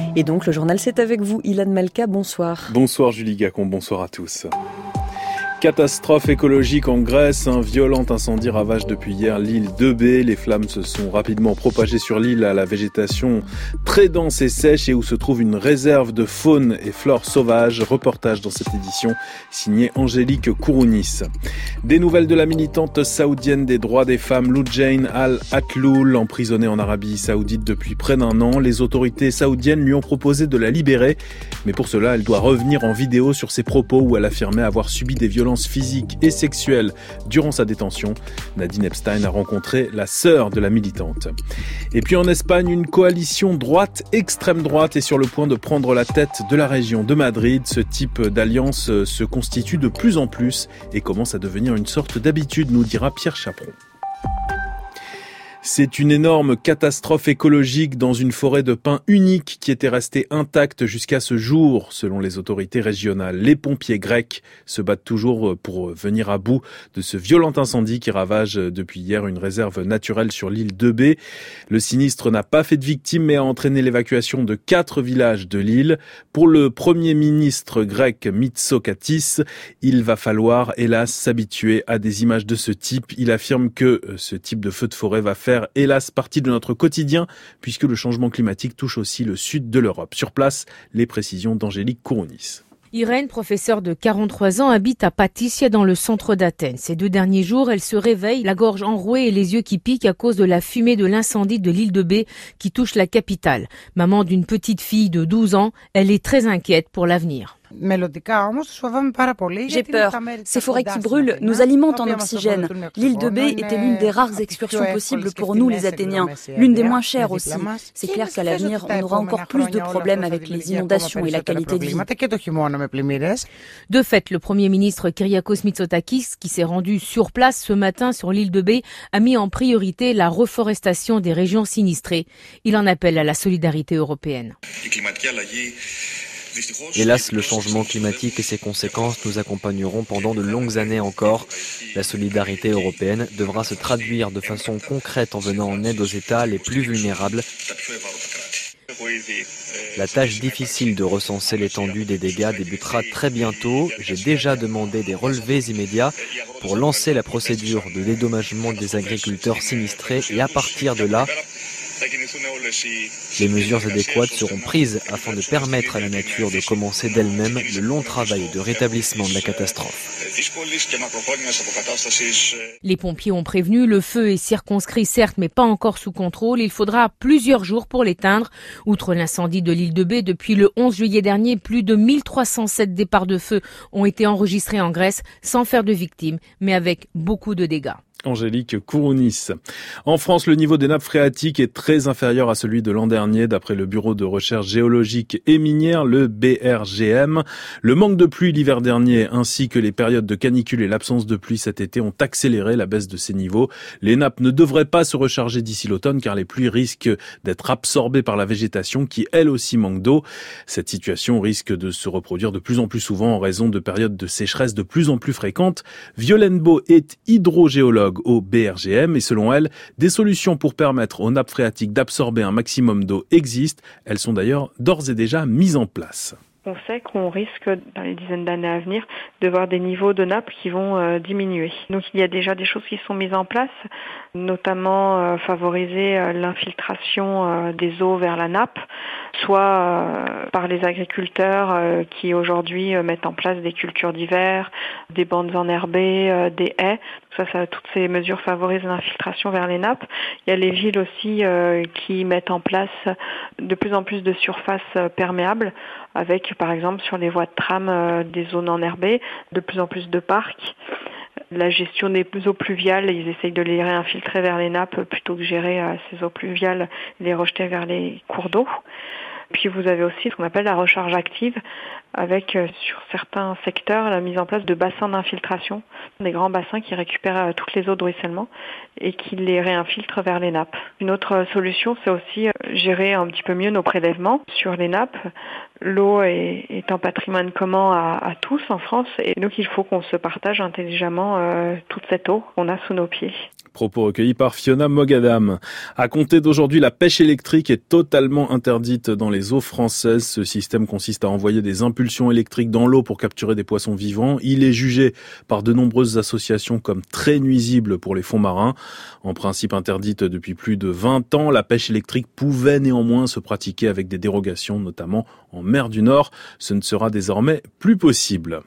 Et donc le journal c'est avec vous, Ilan Malka, bonsoir. Bonsoir Julie Gacon, bonsoir à tous. Catastrophe écologique en Grèce, un violent incendie ravage depuis hier l'île d'Eubée. Les flammes se sont rapidement propagées sur l'île à la végétation très dense et sèche et où se trouve une réserve de faune et flore sauvage. Reportage dans cette édition signé Angélique Kourounis. Des nouvelles de la militante saoudienne des droits des femmes Loujain Al-Atloul, emprisonnée en Arabie Saoudite depuis près d'un an. Les autorités saoudiennes lui ont proposé de la libérer, mais pour cela elle doit revenir en vidéo sur ses propos où elle affirmait avoir subi des violences physiques et sexuelles durant sa détention. Nadine Epstein a rencontré la sœur de la militante. Et puis en Espagne, une coalition droite, extrême droite est sur le point de prendre la tête de la région de Madrid. Ce type d'alliance se constitue de plus en plus et commence à devenir une sorte d'habitude, nous dira Pierre Chaperon. C'est une énorme catastrophe écologique dans une forêt de pins unique qui était restée intacte jusqu'à ce jour, selon les autorités régionales. Les pompiers grecs se battent toujours pour venir à bout de ce violent incendie qui ravage depuis hier une réserve naturelle sur l'île d'Eubée. Le sinistre n'a pas fait de victimes mais a entraîné l'évacuation de 4 villages de l'île. Pour le premier ministre grec Mitsotakis, il va falloir hélas s'habituer à des images de ce type. Il affirme que ce type de feu de forêt va faire hélas partie de notre quotidien puisque le changement climatique touche aussi le sud de l'Europe. Sur place, les précisions d'Angélique Kourounis. Irène, professeure de 43 ans, habite à Patissia dans le centre d'Athènes. Ces 2 derniers jours, elle se réveille, la gorge enrouée et les yeux qui piquent à cause de la fumée de l'incendie de l'île d'Eubée qui touche la capitale. Maman d'une petite fille de 12 ans, elle est très inquiète pour l'avenir. J'ai peur. Ces forêts qui brûlent nous alimentent en oxygène. L'île d'Eubée était l'une des rares excursions possibles pour nous les Athéniens, l'une des moins chères aussi. C'est clair qu'à l'avenir, on aura encore plus de problèmes avec les inondations et la qualité de vie. De fait, le Premier ministre Kyriakos Mitsotakis, qui s'est rendu sur place ce matin sur l'île d'Eubée, a mis en priorité la reforestation des régions sinistrées. Il en appelle à la solidarité européenne. Hélas, le changement climatique et ses conséquences nous accompagneront pendant de longues années encore. La solidarité européenne devra se traduire de façon concrète en venant en aide aux États les plus vulnérables. La tâche difficile de recenser l'étendue des dégâts débutera très bientôt. J'ai déjà demandé des relevés immédiats pour lancer la procédure de dédommagement des agriculteurs sinistrés et à partir de là, les mesures adéquates seront prises afin de permettre à la nature de commencer d'elle-même le long travail de rétablissement de la catastrophe. Les pompiers ont prévenu, le feu est circonscrit certes mais pas encore sous contrôle. Il faudra plusieurs jours pour l'éteindre. Outre l'incendie de l'île d'Eubée, depuis le 11 juillet dernier, plus de 1307 départs de feu ont été enregistrés en Grèce sans faire de victimes mais avec beaucoup de dégâts. Angélique Kourounis. En France, le niveau des nappes phréatiques est très inférieur à celui de l'an dernier, d'après le Bureau de recherche géologique et minière, le BRGM. Le manque de pluie l'hiver dernier, ainsi que les périodes de canicule et l'absence de pluie cet été ont accéléré la baisse de ces niveaux. Les nappes ne devraient pas se recharger d'ici l'automne, car les pluies risquent d'être absorbées par la végétation, qui elle aussi manque d'eau. Cette situation risque de se reproduire de plus en plus souvent en raison de périodes de sécheresse de plus en plus fréquentes. Violaine Beau est hydrogéologue au BRGM et selon elle, des solutions pour permettre aux nappes phréatiques d'absorber un maximum d'eau existent. Elles sont d'ailleurs d'ores et déjà mises en place. On sait qu'on risque, dans les dizaines d'années à venir, de voir des niveaux de nappes qui vont diminuer. Donc il y a déjà des choses qui sont mises en place, notamment favoriser l'infiltration des eaux vers la nappe, soit par les agriculteurs qui aujourd'hui mettent en place des cultures d'hiver, des bandes enherbées, des haies. Toutes ces mesures favorisent l'infiltration vers les nappes. Il y a les villes aussi qui mettent en place de plus en plus de surfaces perméables, avec par exemple sur les voies de tram des zones enherbées, de plus en plus de parcs. La gestion des eaux pluviales, ils essayent de les réinfiltrer vers les nappes plutôt que gérer ces eaux pluviales et les rejeter vers les cours d'eau. Puis vous avez aussi ce qu'on appelle la recharge active. avec sur certains secteurs la mise en place de bassins d'infiltration, des grands bassins qui récupèrent toutes les eaux de ruissellement et qui les réinfiltrent vers les nappes. Une autre solution, c'est aussi gérer un petit peu mieux nos prélèvements sur les nappes. L'eau est un patrimoine commun à tous en France et donc il faut qu'on se partage intelligemment toute cette eau qu'on a sous nos pieds. Propos recueillis par Fiona Mogadam. À compter d'aujourd'hui, la pêche électrique est totalement interdite dans les eaux françaises. Ce système consiste à envoyer des impulsions électriques dans l'eau pour capturer des poissons vivants. Il est jugé par de nombreuses associations comme très nuisible pour les fonds marins. En principe interdite depuis plus de 20 ans, la pêche électrique pouvait néanmoins se pratiquer avec des dérogations, notamment en mer du Nord. Ce ne sera désormais plus possible.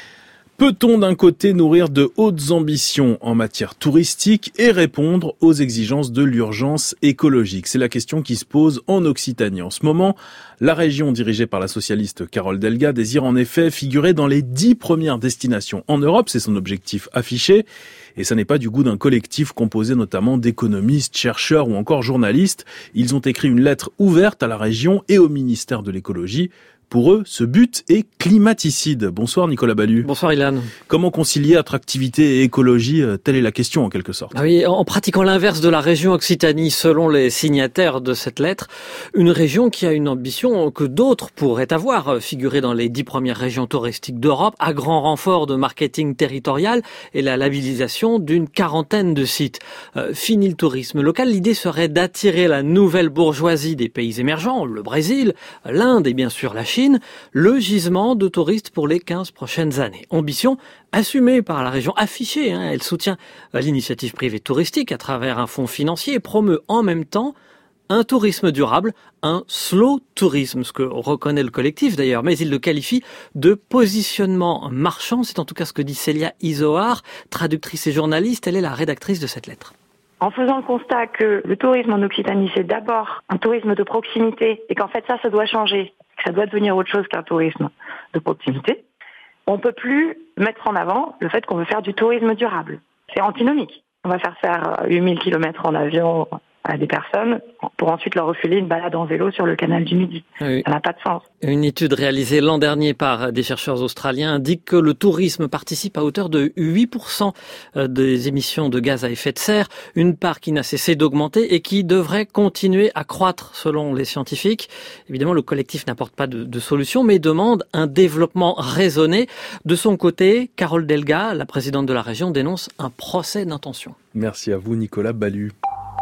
Peut-on d'un côté nourrir de hautes ambitions en matière touristique et répondre aux exigences de l'urgence écologique? C'est la question qui se pose en Occitanie. En ce moment, la région dirigée par la socialiste Carole Delga désire en effet figurer dans les 10 premières destinations en Europe. C'est son objectif affiché. Et ça n'est pas du goût d'un collectif composé notamment d'économistes, chercheurs ou encore journalistes. Ils ont écrit une lettre ouverte à la région et au ministère de l'écologie. Pour eux, ce but est climaticide. Bonsoir Nicolas Ballu. Bonsoir Ilan. Comment concilier attractivité et écologie? Telle est la question en quelque sorte. Oui, en pratiquant l'inverse de la région Occitanie, selon les signataires de cette lettre, une région qui a une ambition que d'autres pourraient avoir, figurer dans les 10 premières régions touristiques d'Europe, à grand renfort de marketing territorial et la labellisation d'une quarantaine de sites. Fini le tourisme local, l'idée serait d'attirer la nouvelle bourgeoisie des pays émergents, le Brésil, l'Inde et bien sûr la Chine, le gisement de touristes pour les 15 prochaines années. Ambition assumée par la région, affichée. Elle soutient l'initiative privée touristique à travers un fonds financier et promeut en même temps un tourisme durable, un slow tourisme, ce que reconnaît le collectif d'ailleurs, mais il le qualifie de positionnement marchand. C'est en tout cas ce que dit Célia Izoard, traductrice et journaliste. Elle est la rédactrice de cette lettre. En faisant le constat que le tourisme en Occitanie, c'est d'abord un tourisme de proximité et qu'en fait ça doit changer, que ça doit devenir autre chose qu'un tourisme de proximité, on ne peut plus mettre en avant le fait qu'on veut faire du tourisme durable. C'est antinomique. On va faire 8000 km en avion à des personnes pour ensuite leur refiler une balade en vélo sur le canal du Midi. Oui. Ça n'a pas de sens. Une étude réalisée l'an dernier par des chercheurs australiens indique que le tourisme participe à hauteur de 8% des émissions de gaz à effet de serre, une part qui n'a cessé d'augmenter et qui devrait continuer à croître selon les scientifiques. Évidemment, le collectif n'apporte pas de solution, mais demande un développement raisonné. De son côté, Carole Delga, la présidente de la région, dénonce un procès d'intention. Merci à vous, Nicolas Ballu.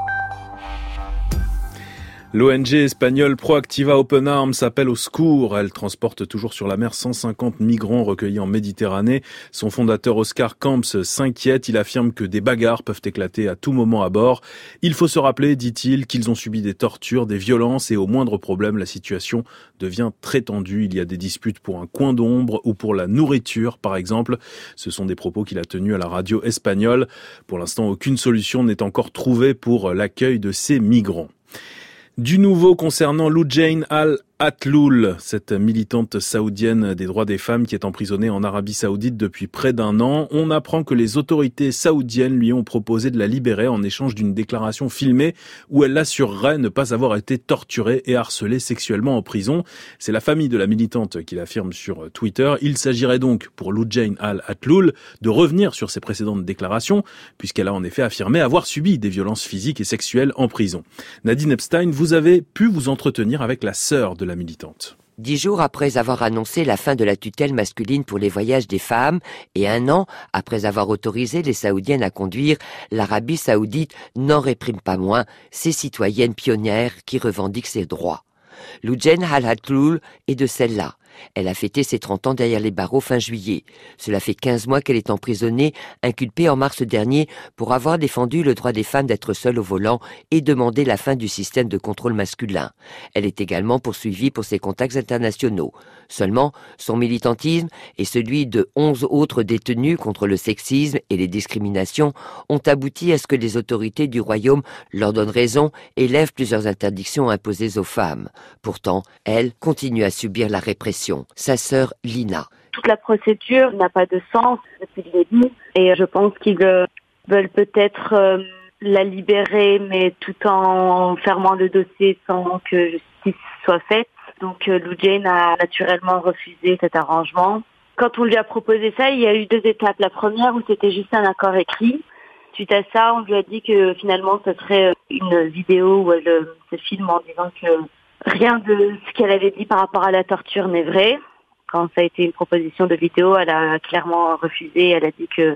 L'ONG espagnole Proactiva Open Arms appelle au secours. Elle transporte toujours sur la mer 150 migrants recueillis en Méditerranée. Son fondateur Oscar Camps s'inquiète. Il affirme que des bagarres peuvent éclater à tout moment à bord. Il faut se rappeler, dit-il, qu'ils ont subi des tortures, des violences et au moindre problème, la situation devient très tendue. Il y a des disputes pour un coin d'ombre ou pour la nourriture, par exemple. Ce sont des propos qu'il a tenus à la radio espagnole. Pour l'instant, aucune solution n'est encore trouvée pour l'accueil de ces migrants. Du nouveau concernant Loujain Al-Atloul, cette militante saoudienne des droits des femmes qui est emprisonnée en Arabie Saoudite depuis près d'1 an. On apprend que les autorités saoudiennes lui ont proposé de la libérer en échange d'une déclaration filmée où elle assurerait ne pas avoir été torturée et harcelée sexuellement en prison. C'est la famille de la militante qui l'affirme sur Twitter. Il s'agirait donc pour Loujain Al-Atloul de revenir sur ses précédentes déclarations puisqu'elle a en effet affirmé avoir subi des violences physiques et sexuelles en prison. Nadine Epstein, vous avez pu vous entretenir avec la sœur de la militante. 10 jours après avoir annoncé la fin de la tutelle masculine pour les voyages des femmes et 1 an après avoir autorisé les Saoudiennes à conduire, l'Arabie Saoudite n'en réprime pas moins ces citoyennes pionnières qui revendiquent ses droits. Loujain Al-Atloul est de celle-là. Elle a fêté ses 30 ans derrière les barreaux fin juillet. Cela fait 15 mois qu'elle est emprisonnée, inculpée en mars dernier pour avoir défendu le droit des femmes d'être seules au volant et demandé la fin du système de contrôle masculin. Elle est également poursuivie pour ses contacts internationaux. Seulement, son militantisme et celui de 11 autres détenus contre le sexisme et les discriminations ont abouti à ce que les autorités du royaume leur donnent raison et lèvent plusieurs interdictions imposées aux femmes. Pourtant, elle continue à subir la répression. Sa sœur Lina. Toute la procédure n'a pas de sens depuis le début et je pense qu'ils veulent peut-être la libérer mais tout en fermant le dossier sans que justice soit faite. Donc Lou Jane a naturellement refusé cet arrangement. Quand on lui a proposé ça, il y a eu 2 étapes. La première où c'était juste un accord écrit. Suite à ça, on lui a dit que finalement ce serait une vidéo où elle se filme en disant que rien de ce qu'elle avait dit par rapport à la torture n'est vrai. Quand ça a été une proposition de vidéo, elle a clairement refusé. Elle a dit que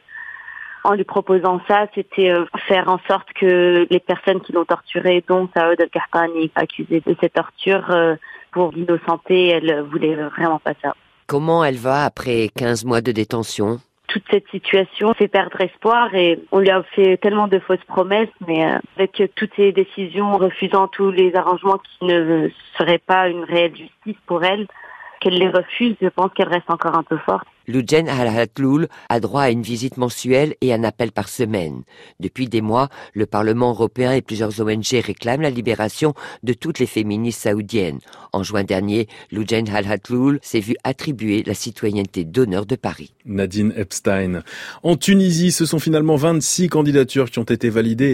en lui proposant ça, c'était faire en sorte que les personnes qui l'ont torturée, dont Saoud El-Qahtani, accusée de cette torture, pour l'innocenter, elle voulait vraiment pas ça. Comment elle va après 15 mois de détention ? Toute cette situation fait perdre espoir et on lui a fait tellement de fausses promesses, mais avec toutes ces décisions, refusant tous les arrangements qui ne seraient pas une réelle justice pour elle, qu'elle les refuse, je pense qu'elle reste encore un peu forte. Lou Jane Al-Hathloul a droit à une visite mensuelle et un appel par semaine. Depuis des mois, le Parlement européen et plusieurs ONG réclament la libération de toutes les féministes saoudiennes. En juin dernier, Lou Jane Al-Hathloul s'est vue attribuer la citoyenneté d'honneur de Paris. Nadine Epstein. En Tunisie, ce sont finalement 26 candidatures qui ont été validées et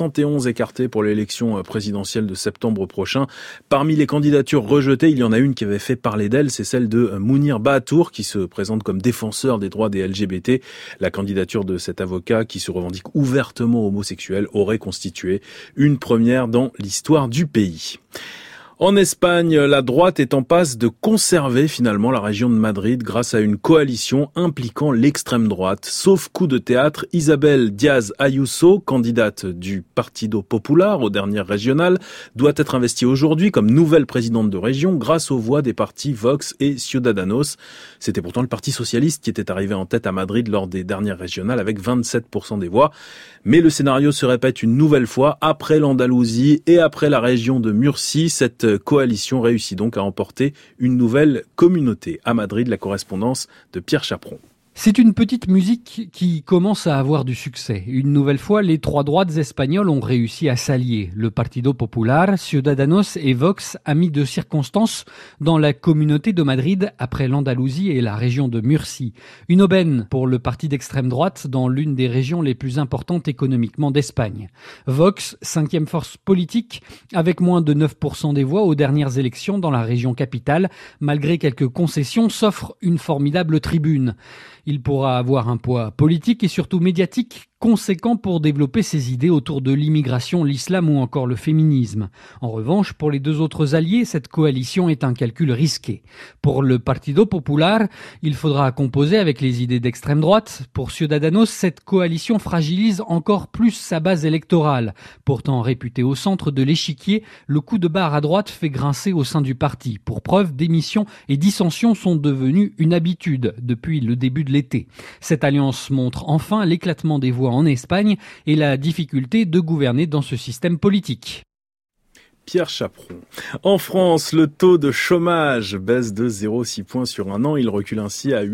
71 écartées pour l'élection présidentielle de septembre prochain. Parmi les candidatures rejetées, il y en a une qui avait fait parler d'elle, c'est celle de Mounir Bahatour qui se présente comme défenseur des droits des LGBT. La candidature de cet avocat, qui se revendique ouvertement homosexuel, aurait constitué une première dans l'histoire du pays. En Espagne, la droite est en passe de conserver finalement la région de Madrid grâce à une coalition impliquant l'extrême droite. Sauf coup de théâtre, Isabel Díaz Ayuso, candidate du Partido Popular aux dernières régionales, doit être investie aujourd'hui comme nouvelle présidente de région grâce aux voix des partis Vox et Ciudadanos. C'était pourtant le Parti socialiste qui était arrivé en tête à Madrid lors des dernières régionales avec 27% des voix. Mais le scénario se répète une nouvelle fois après l'Andalousie et après la région de Murcie. Cette coalition réussit donc à emporter une nouvelle communauté. À Madrid, la correspondance de Pierre Chaperon. C'est une petite musique qui commence à avoir du succès. Une nouvelle fois, les 3 droites espagnoles ont réussi à s'allier. Le Partido Popular, Ciudadanos et Vox, amis de circonstance dans la communauté de Madrid après l'Andalousie et la région de Murcie. Une aubaine pour le parti d'extrême droite dans l'une des régions les plus importantes économiquement d'Espagne. Vox, 5e force politique, avec moins de 9% des voix aux dernières élections dans la région capitale, malgré quelques concessions, s'offre une formidable tribune. Il pourra avoir un poids politique et surtout médiatique conséquent pour développer ses idées autour de l'immigration, l'islam ou encore le féminisme. En revanche, pour les 2 autres alliés, cette coalition est un calcul risqué. Pour le Partido Popular, il faudra composer avec les idées d'extrême droite. Pour Ciudadanos, cette coalition fragilise encore plus sa base électorale. Pourtant réputé au centre de l'échiquier, le coup de barre à droite fait grincer au sein du parti. Pour preuve, démissions et dissensions sont devenues une habitude depuis le début de l'été. Cette alliance montre enfin l'éclatement des voix en Espagne et la difficulté de gouverner dans ce système politique. Pierre Chaperon. En France, le taux de chômage baisse de 0,6 points sur un an. Il recule ainsi à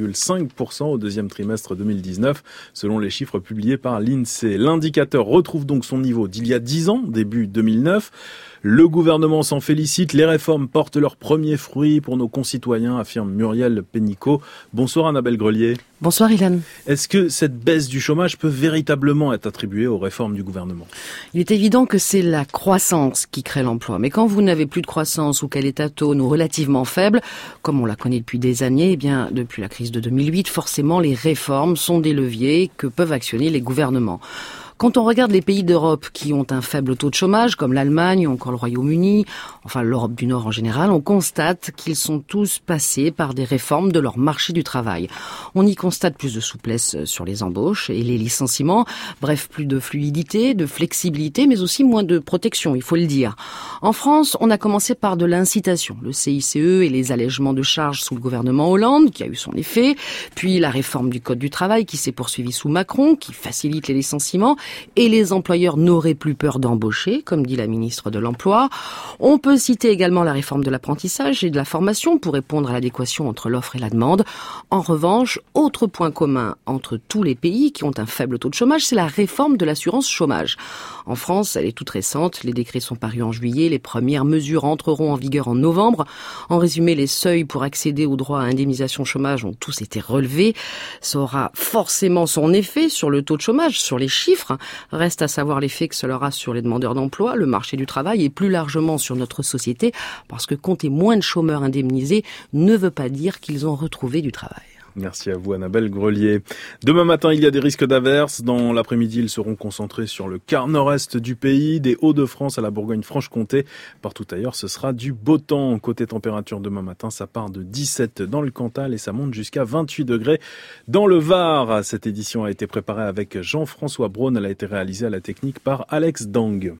8,5% au deuxième trimestre 2019, selon les chiffres publiés par l'INSEE. L'indicateur retrouve donc son niveau d'il y a 10 ans, début 2009. Le gouvernement s'en félicite. Les réformes portent leurs premiers fruits pour nos concitoyens, affirme Muriel Pénicaud. Bonsoir Annabelle Grelier. Bonsoir Ilan. Est-ce que cette baisse du chômage peut véritablement être attribuée aux réformes du gouvernement ? Il est évident que c'est la croissance qui crée l'emploi. Mais quand vous n'avez plus de croissance ou qu'elle est atone ou relativement faible, comme on la connaît depuis des années, eh bien, depuis la crise de 2008, forcément les réformes sont des leviers que peuvent actionner les gouvernements. Quand on regarde les pays d'Europe qui ont un faible taux de chômage, comme l'Allemagne ou encore le Royaume-Uni, enfin l'Europe du Nord en général, on constate qu'ils sont tous passés par des réformes de leur marché du travail. On y constate plus de souplesse sur les embauches et les licenciements, bref, plus de fluidité, de flexibilité, mais aussi moins de protection, il faut le dire. En France, on a commencé par de l'incitation, le CICE et les allègements de charges sous le gouvernement Hollande, qui a eu son effet, puis la réforme du Code du travail qui s'est poursuivie sous Macron, qui facilite les licenciements, et les employeurs n'auraient plus peur d'embaucher, comme dit la ministre de l'Emploi. On peut citer également la réforme de l'apprentissage et de la formation pour répondre à l'adéquation entre l'offre et la demande. En revanche, autre point commun entre tous les pays qui ont un faible taux de chômage, c'est la réforme de l'assurance chômage. En France, elle est toute récente, les décrets sont parus en juillet, les premières mesures entreront en vigueur en novembre. En résumé, les seuils pour accéder au droit à indemnisation chômage ont tous été relevés. Ça aura forcément son effet sur le taux de chômage, sur les chiffres. Reste à savoir l'effet que cela aura sur les demandeurs d'emploi, le marché du travail et plus largement sur notre société, parce que compter moins de chômeurs indemnisés ne veut pas dire qu'ils ont retrouvé du travail. Merci à vous, Annabelle Grelier. Demain matin, il y a des risques d'averses. Dans l'après-midi, ils seront concentrés sur le quart nord-est du pays, des Hauts-de-France à la Bourgogne-Franche-Comté. Partout ailleurs, ce sera du beau temps. Côté température, demain matin, ça part de 17 dans le Cantal et ça monte jusqu'à 28 degrés dans le Var. Cette édition a été préparée avec Jean-François Braun. Elle a été réalisée à la technique par Alex Dang.